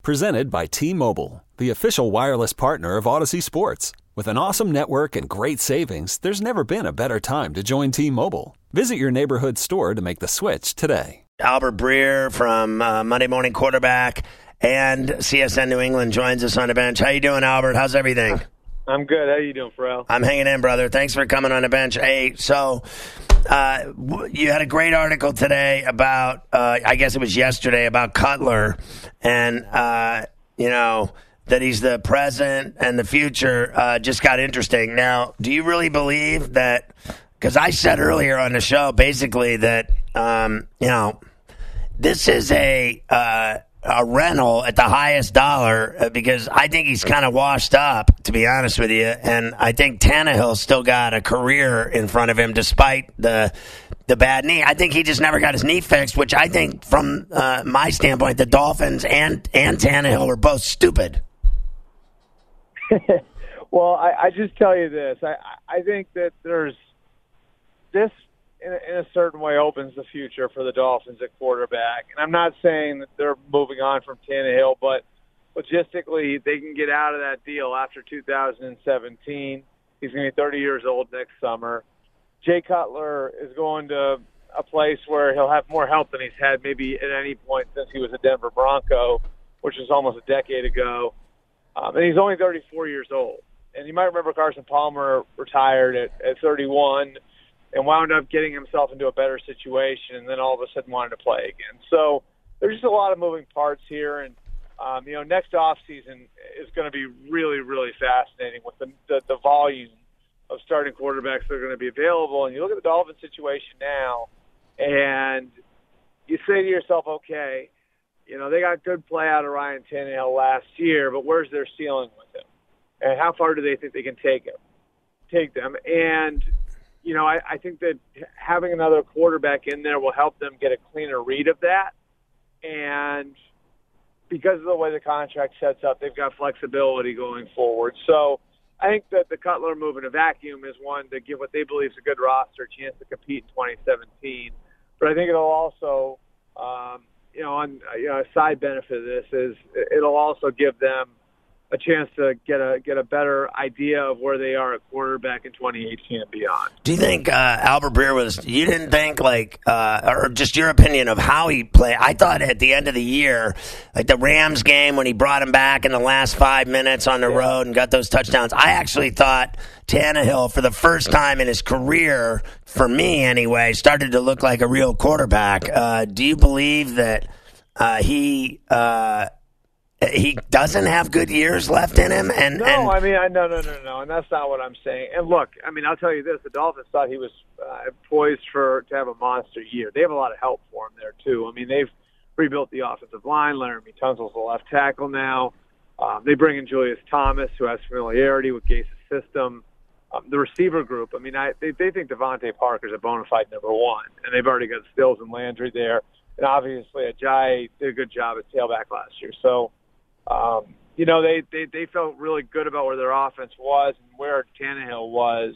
Presented by T-Mobile, the official wireless partner of Odyssey Sports. With an awesome network and great savings, there's never been a better time to join T-Mobile. Visit your neighborhood store to make the switch today. Albert Breer from Monday Morning Quarterback and CSN New England joins us on the bench. How you doing, Albert? How's everything? I'm good. How you doing, Pharrell? I'm hanging in, brother. Thanks for coming on the bench. Hey, so you had a great article today about, I guess it was yesterday, about Cutler and, that he's the present and the future just got interesting. Now, do you really believe that, because I said earlier on the show basically that, this is a rental at the highest dollar because I think he's kind of washed up, to be honest with you. And I think Tannehill's still got a career in front of him despite the bad knee. I think he just never got his knee fixed, which I think from my standpoint, the Dolphins and Tannehill were both stupid. Well, I just tell you this. I think that there's this in a certain way opens the future for the Dolphins at quarterback. And I'm not saying that they're moving on from Tannehill, but logistically they can get out of that deal after 2017. He's going to be 30 years old next summer. Jay Cutler is going to a place where he'll have more help than he's had maybe at any point since he was a Denver Bronco, which was almost a decade ago. And he's only 34 years old. And you might remember Carson Palmer retired at 31 and wound up getting himself into a better situation and then all of a sudden wanted to play again. So there's just a lot of moving parts here. And, next offseason is going to be really, really fascinating with the volume of starting quarterbacks that are going to be available. And you look at the Dolphins situation now and you say to yourself, okay, they got good play out of Ryan Tannehill last year, but where's their ceiling with him? And how far do they think they can take them? And, I think that having another quarterback in there will help them get a cleaner read of that. And because of the way the contract sets up, they've got flexibility going forward. So I think that the Cutler move in a vacuum is one to give what they believe is a good roster a chance to compete in 2017. But I think it'll also, a side benefit of this is it'll also give them a chance to get a better idea of where they are at quarterback in 2018 and beyond. Do you think Albert Breer you didn't think or just your opinion of how he played? I thought at the end of the year, like the Rams game when he brought him back in the last 5 minutes on the road and got those touchdowns, I actually thought Tannehill, for the first time in his career, for me anyway, started to look like a real quarterback. Do you believe that he doesn't have good years left in him? No, and that's not what I'm saying. And look, I'll tell you this: the Dolphins thought he was poised to have a monster year. They have a lot of help for him there too. They've rebuilt the offensive line. Laramie Tunsil's the left tackle now. They bring in Julius Thomas, who has familiarity with Gase's system. The receiver group, they think Devontae Parker's a bona fide number one, and they've already got Stills and Landry there. And obviously, Ajayi did a good job at tailback last year. So, they felt really good about where their offense was and where Tannehill was.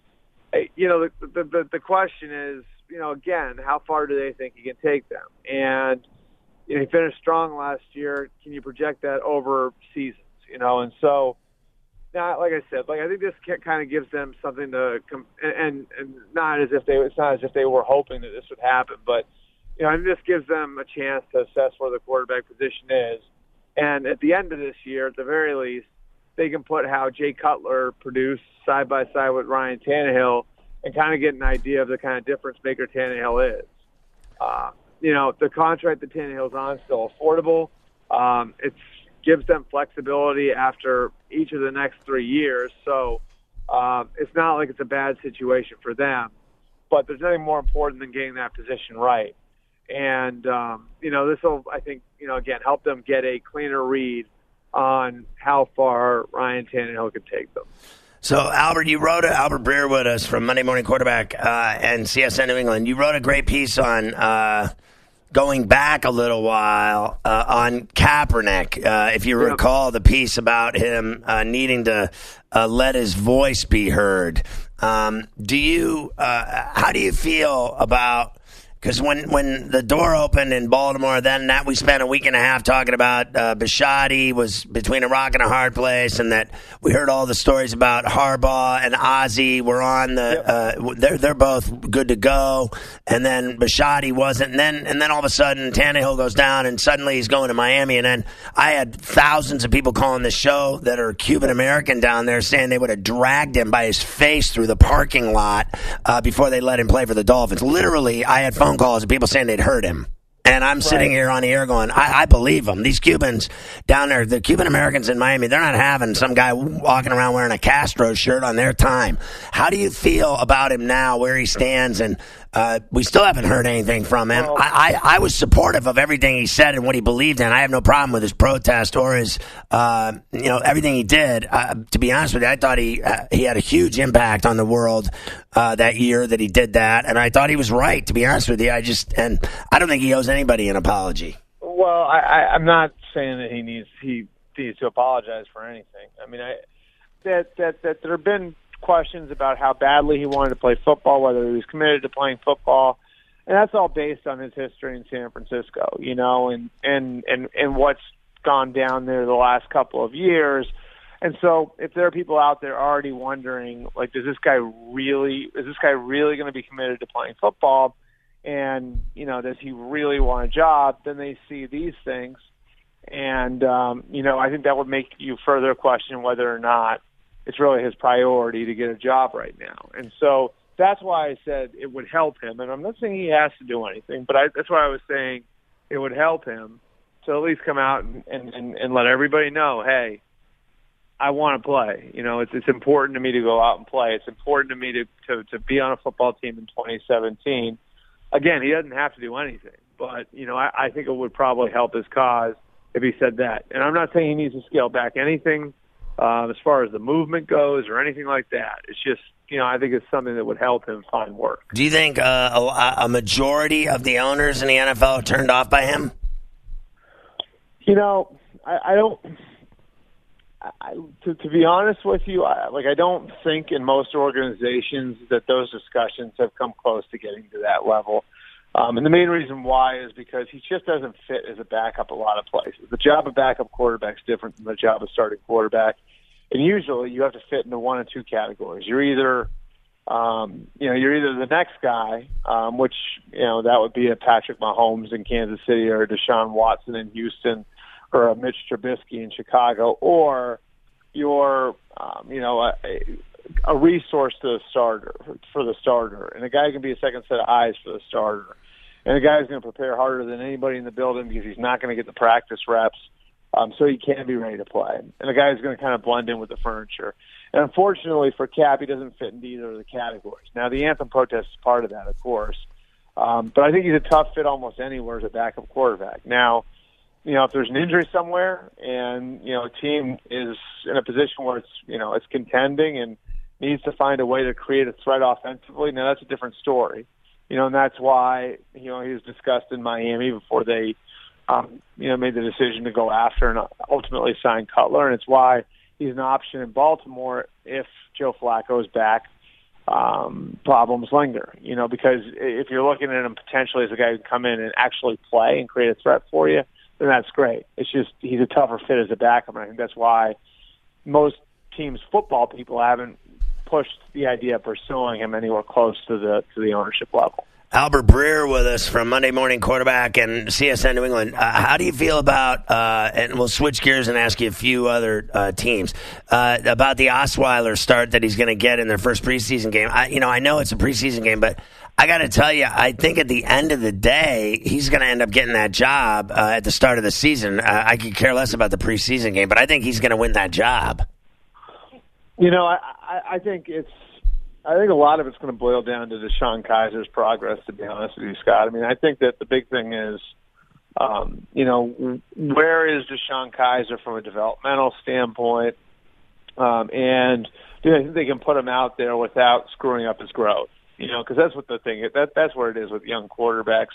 The question is, again, how far do they think he can take them? And, he finished strong last year. Can you project that over seasons? And so, now, like I said, I think this kind of gives them something to and not as if it's not as if they were hoping that this would happen, but I think this gives them a chance to assess where the quarterback position is. And at the end of this year, at the very least, they can put how Jay Cutler produced side by side with Ryan Tannehill and kind of get an idea of the kind of difference maker Tannehill is. The contract that Tannehill's on is still affordable. It gives them flexibility after each of the next 3 years. So it's not like it's a bad situation for them. But there's nothing more important than getting that position right. And, this will, I think, again, help them get a cleaner read on how far Ryan Tannehill could take them. So, Albert, you wrote Albert Breer with us from Monday Morning Quarterback and CSN New England. You wrote a great piece on going back a little while on Kaepernick. If you recall the piece about him needing to let his voice be heard. How do you feel about Because when the door opened in Baltimore, then that we spent a week and a half talking about Bisciotti was between a rock and a hard place, and that we heard all the stories about Harbaugh and Ozzie were on the. They're both good to go, and then Bisciotti wasn't. And then all of a sudden Tannehill goes down, and suddenly he's going to Miami. And then I had thousands of people calling the show that are Cuban American down there saying they would have dragged him by his face through the parking lot before they let him play for the Dolphins. Literally, I had phone calls of people saying they'd hurt him. And I'm sitting here on the air going, I believe them. These Cubans down there, the Cuban Americans in Miami, they're not having some guy walking around wearing a Castro shirt on their time. How do you feel about him now, where he stands? And we still haven't heard anything from him. Well, I was supportive of everything he said and what he believed in. I have no problem with his protest or his, everything he did. To be honest with you, I thought he had a huge impact on the world that year that he did that. And I thought he was right, to be honest with you. I don't think he owes anybody an apology. Well, I'm not saying that he needs to apologize for anything. I mean, that there have been questions about how badly he wanted to play football, whether he was committed to playing football, and that's all based on his history in San Francisco, and what's gone down there the last couple of years. And so, if there are people out there already wondering, like, is this guy really going to be committed to playing football? And, does he really want a job? Then they see these things. And, I think that would make you further question whether or not it's really his priority to get a job right now. And so that's why I said it would help him. And I'm not saying he has to do anything, but that's why I was saying it would help him to at least come out and let everybody know, hey, I want to play. It's important to me to go out and play. It's important to me to be on a football team in 2017. Again, he doesn't have to do anything, but, I think it would probably help his cause if he said that. And I'm not saying he needs to scale back anything as far as the movement goes or anything like that. It's just, I think it's something that would help him find work. Do you think a majority of the owners in the NFL are turned off by him? I don't. To be honest with you, I don't think in most organizations that those discussions have come close to getting to that level. And the main reason why is because he just doesn't fit as a backup a lot of places. The job of backup quarterback is different than the job of starting quarterback. And usually you have to fit into one of two categories. You're either the next guy, which, that would be a Patrick Mahomes in Kansas City or a Deshaun Watson in Houston or a Mitch Trubisky in Chicago, or you're, a resource to the starter, for the starter. And a guy can be a second set of eyes for the starter. And the guy's going to prepare harder than anybody in the building because he's not going to get the practice reps, so he can be ready to play. And the guy's going to kind of blend in with the furniture. And unfortunately for Cap, he doesn't fit into either of the categories. Now, the anthem protest is part of that, of course. But I think he's a tough fit almost anywhere as a backup quarterback. Now, if there's an injury somewhere and, a team is in a position where it's contending and needs to find a way to create a threat offensively, now that's a different story. And that's why, he was discussed in Miami before they, made the decision to go after and ultimately sign Cutler. And it's why he's an option in Baltimore if Joe Flacco is back. Problems linger, because if you're looking at him potentially as a guy who can come in and actually play and create a threat for you, then that's great. It's just he's a tougher fit as a backup, and I think that's why most teams' football people haven't pushed the idea of pursuing him anywhere close to the ownership level. Albert Breer with us from Monday Morning Quarterback and CSN New England. How do you feel about, and we'll switch gears and ask you a few other teams, about the Osweiler start that he's going to get in their first preseason game? I know it's a preseason game, but I got to tell you, I think at the end of the day, he's going to end up getting that job at the start of the season. I could care less about the preseason game, but I think he's going to win that job. I think a lot of it's going to boil down to DeShone Kizer's progress, to be honest with you, Scott. I mean, I think that the big thing is, where is DeShone Kizer from a developmental standpoint? And do I think they can put him out there without screwing up his growth? Because that's what the thing is. That's where it is with young quarterbacks.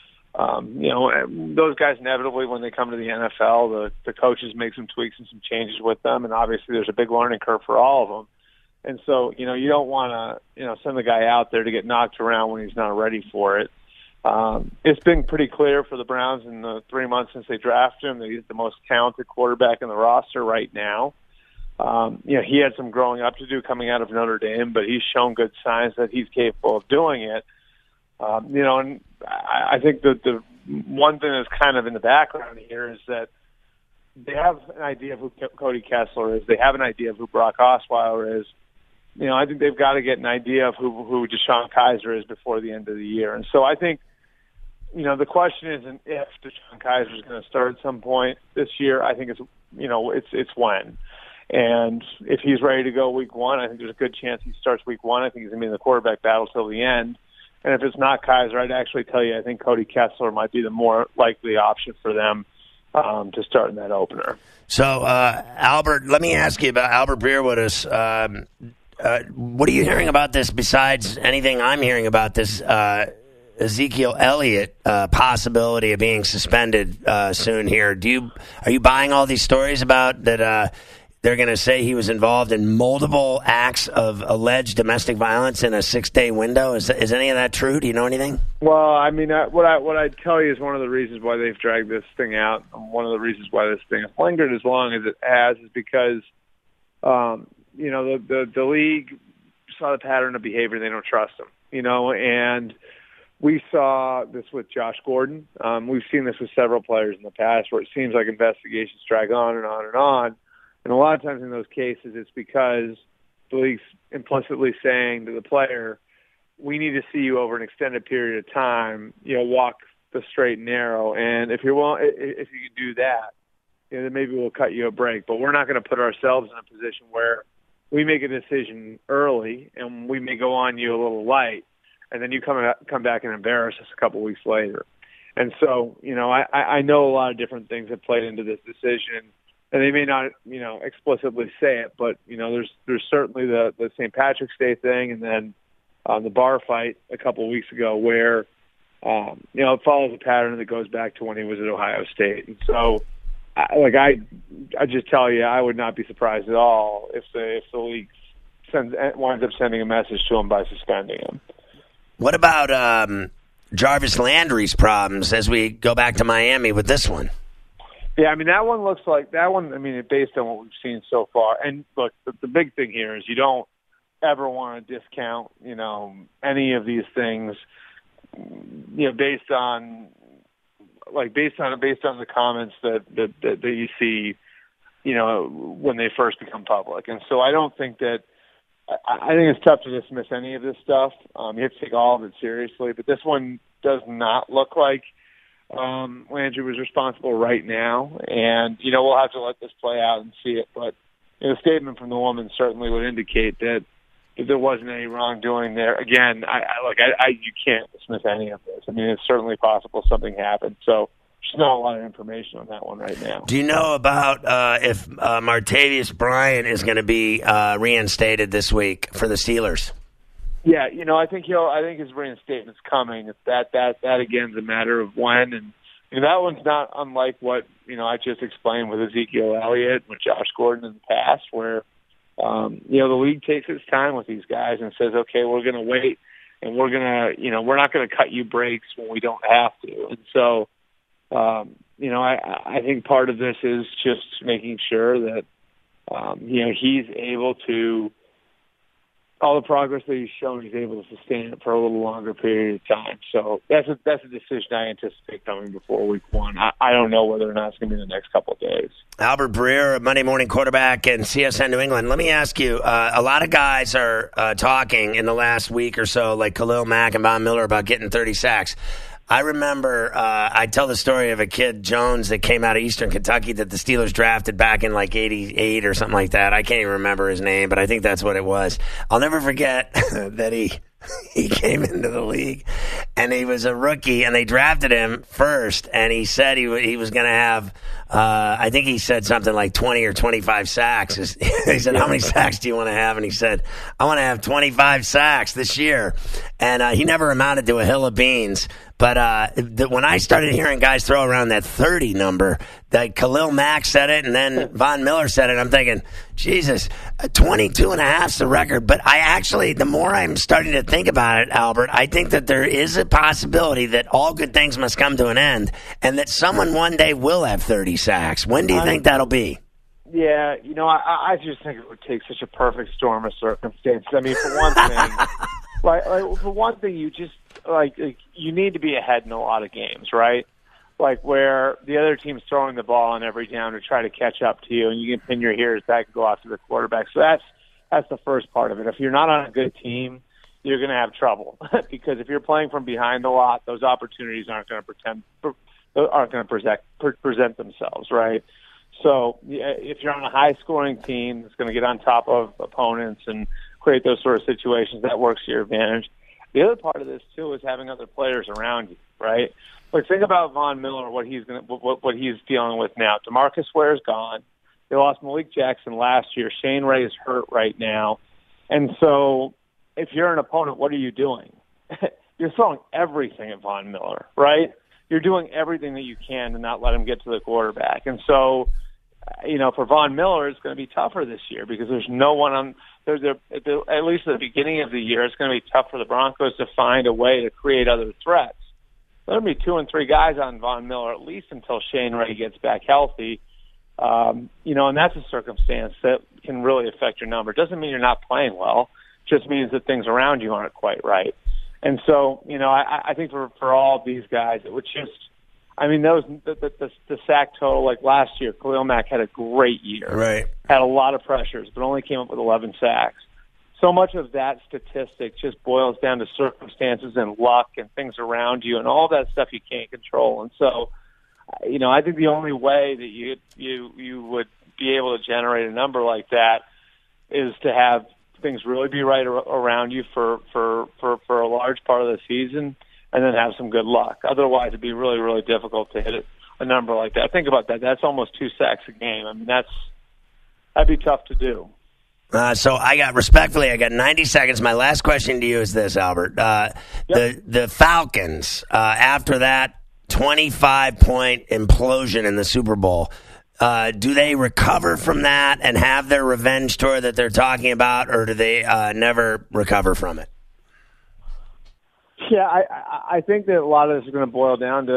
Those guys inevitably, when they come to the NFL, the coaches make some tweaks and some changes with them, and obviously there's a big learning curve for all of them. And so, you don't want to, send the guy out there to get knocked around when he's not ready for it. It's been pretty clear for the Browns in the 3 months since they drafted him that he's the most talented quarterback in the roster right now. He had some growing up to do coming out of Notre Dame, but he's shown good signs that he's capable of doing it. And I think that the one thing that's kind of in the background here is that they have an idea of who Cody Kessler is. They have an idea of who Brock Osweiler is. I think they've got to get an idea of who DeShone Kizer is before the end of the year. And so I think, the question isn't if DeShone Kizer is going to start at some point this year. I think it's when. And if he's ready to go week one, I think there's a good chance he starts week one. I think he's going to be in the quarterback battle till the end. And if it's not Kizer, I'd actually tell you I think Cody Kessler might be the more likely option for them to start in that opener. So, Albert, let me ask you about Albert Breerwood. What are you hearing about this besides anything I'm hearing about this Ezekiel Elliott possibility of being suspended soon here? Are you buying all these stories about that they're going to say he was involved in multiple acts of alleged domestic violence in a 6-day window? Is any of that true? Do you know anything? Well, I mean, what I'd tell you is one of the reasons why they've dragged this thing out, and one of the reasons why this thing has lingered as long as it has is because, the league saw the pattern of behavior. They don't trust him, and we saw this with Josh Gordon. We've seen this with several players in the past where it seems like investigations drag on and on and on. And a lot of times in those cases, it's because the league's implicitly saying to the player, we need to see you over an extended period of time, walk the straight and narrow. And if you can do that, then maybe we'll cut you a break. But we're not going to put ourselves in a position where we make a decision early and we may go on you a little light, and then you come back and embarrass us a couple weeks later. And so, I know a lot of different things have played into this decision. And they may not, explicitly say it, but there's certainly the St. Patrick's Day thing, and then the bar fight a couple of weeks ago, where it follows a pattern that goes back to when he was at Ohio State. And so, I just tell you, I would not be surprised at all if the league winds up sending a message to him by suspending him. What about Jarvis Landry's problems as we go back to Miami with this one? Yeah, I mean, that one looks like that one. I mean, based on what we've seen so far. And look, the big thing here is you don't ever want to discount, any of these things, based on the comments that you see, when they first become public. And so I don't think that. I think it's tough to dismiss any of this stuff. You have to take all of it seriously. But this one does not look like Landry was responsible right now, and we'll have to let this play out and see it. But a statement from the woman certainly would indicate that there wasn't any wrongdoing there. Again, you can't dismiss any of this. I mean, it's certainly possible something happened. So there's not a lot of information on that one right now. Do you know about if Martavis Bryant is going to be reinstated this week for the Steelers? Yeah, I think his reinstatement's coming. That again is a matter of when, and that one's not unlike what I just explained with Ezekiel Elliott, with Josh Gordon in the past, where the league takes its time with these guys and says, okay, we're going to wait, and we're not going to cut you breaks when we don't have to. And so, I think part of this is just making sure that he's able to. All the progress that he's shown, he's able to sustain it for a little longer period of time. So that's a decision I anticipate coming before week one. I don't know whether or not it's going to be in the next couple of days. Albert Breer, Monday Morning Quarterback and CSN New England. Let me ask you, a lot of guys are talking in the last week or so, like Khalil Mack and Von Miller, about getting 30 sacks. I remember I tell the story of a kid, Jones, that came out of Eastern Kentucky that the Steelers drafted back in like 88 or something like that. I can't even remember his name, but I think that's what it was. I'll never forget that he came into the league and he was a rookie and they drafted him first, and he said he was going to have I think he said something like 20 or 25 sacks. He said, how many sacks do you want to have? And he said, I want to have 25 sacks this year. And he never amounted to a hill of beans. But when I started hearing guys throw around that 30 number, like Khalil Mack said it, and then Von Miller said it, I'm thinking, Jesus, 22 and a half is the record. But I actually, the more I'm starting to think about it, Albert, I think that there is a possibility that all good things must come to an end, and that someone one day will have 30 sacks. When do you think that'll be? Yeah, I just think it would take such a perfect storm of circumstances. I mean, for one thing, you just you need to be ahead in a lot of games, right? Like where the other team's throwing the ball on every down to try to catch up to you, and you can pin your ears back and go after the quarterback. So that's the first part of it. If you're not on a good team, you're going to have trouble because if you're playing from behind a lot, those opportunities aren't going to present themselves, right? So if you're on a high-scoring team that's going to get on top of opponents and create those sort of situations, that works to your advantage. The other part of this, too, is having other players around you, right? Like, think about Von Miller, what he's dealing with now. DeMarcus Ware's gone. They lost Malik Jackson last year. Shane Ray is hurt right now. And so if you're an opponent, what are you doing? You're throwing everything at Von Miller, right? You're doing everything that you can to not let him get to the quarterback. And so, for Von Miller, it's going to be tougher this year because there's no one on – at least at the beginning of the year, it's going to be tough for the Broncos to find a way to create other threats. There'll be 2 and 3 guys on Von Miller at least until Shane Ray gets back healthy. And that's a circumstance that can really affect your number. It doesn't mean you're not playing well. It just means that things around you aren't quite right. And so, I think for all of these guys, it would just – I mean, the sack total, like last year, Khalil Mack had a great year. Right. Had a lot of pressures, but only came up with 11 sacks. So much of that statistic just boils down to circumstances and luck and things around you and all that stuff you can't control. And so, I think the only way that you would be able to generate a number like that is to have things really be right around you for a large part of the season, and then have some good luck. Otherwise, it'd be really, really difficult to hit a number like that. Think about that. That's almost 2 sacks a game. I mean, that'd be tough to do. So I got 90 seconds. My last question to you is this, Albert. Yep. The Falcons, after that 25-point implosion in the Super Bowl, do they recover from that and have their revenge tour that they're talking about, or do they never recover from it? Yeah, I think that a lot of this is going to boil down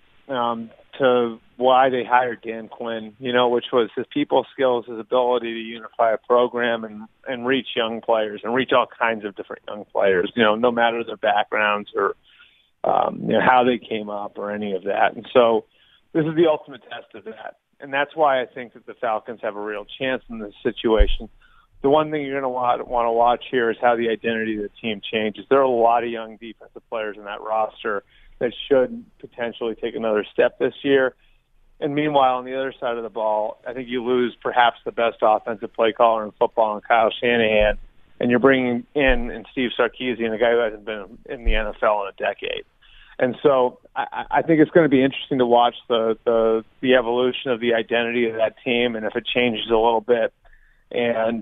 to why they hired Dan Quinn, which was his people skills, his ability to unify a program and reach young players and reach all kinds of different young players, no matter their backgrounds or how they came up or any of that. And so this is the ultimate test of that. And that's why I think that the Falcons have a real chance in this situation. The one thing you're going to want to watch here is how the identity of the team changes. There are a lot of young defensive players in that roster that should potentially take another step this year. And meanwhile, on the other side of the ball, I think you lose perhaps the best offensive play caller in football in Kyle Shanahan, and you're bringing in Steve Sarkisian, a guy who hasn't been in the NFL in a decade. And so I think it's going to be interesting to watch the evolution of the identity of that team, and if it changes a little bit. And,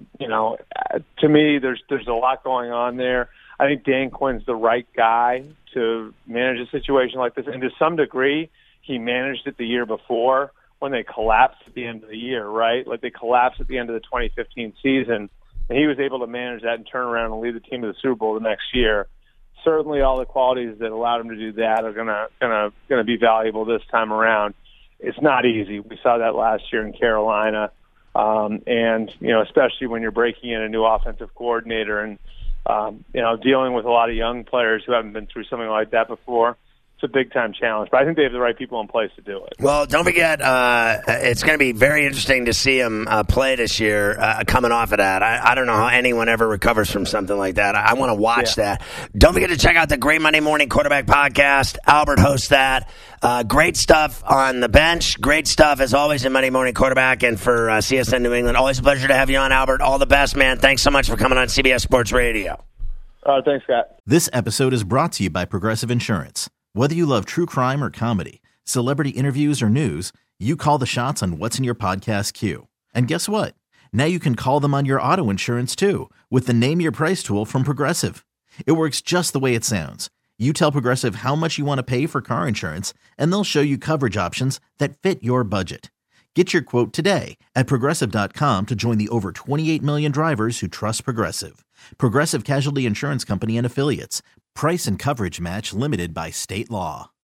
to me, there's a lot going on there. I think Dan Quinn's the right guy to manage a situation like this. And to some degree, he managed it the year before when they collapsed at the end of the year, right? Like they collapsed at the end of the 2015 season. And he was able to manage that and turn around and lead the team to the Super Bowl the next year. Certainly all the qualities that allowed him to do that are gonna be valuable this time around. It's not easy. We saw that last year in Carolina. And, especially when you're breaking in a new offensive coordinator and, dealing with a lot of young players who haven't been through something like that before, it's a big-time challenge. But I think they have the right people in place to do it. Well, don't forget, it's going to be very interesting to see him play this year coming off of that. I don't know how anyone ever recovers from something like that. I want to watch that. Don't forget to check out the Great Monday Morning Quarterback Podcast. Albert hosts that. Great stuff on the bench. Great stuff, as always, in Monday Morning Quarterback and for CSN New England. Always a pleasure to have you on, Albert. All the best, man. Thanks so much for coming on CBS Sports Radio. Thanks, Scott. This episode is brought to you by Progressive Insurance. Whether you love true crime or comedy, celebrity interviews or news, you call the shots on what's in your podcast queue. And guess what? Now you can call them on your auto insurance too with the Name Your Price tool from Progressive. It works just the way it sounds. You tell Progressive how much you want to pay for car insurance, and they'll show you coverage options that fit your budget. Get your quote today at Progressive.com to join the over 28 million drivers who trust Progressive. Progressive Casualty Insurance Company and Affiliates. Price and coverage match limited by state law.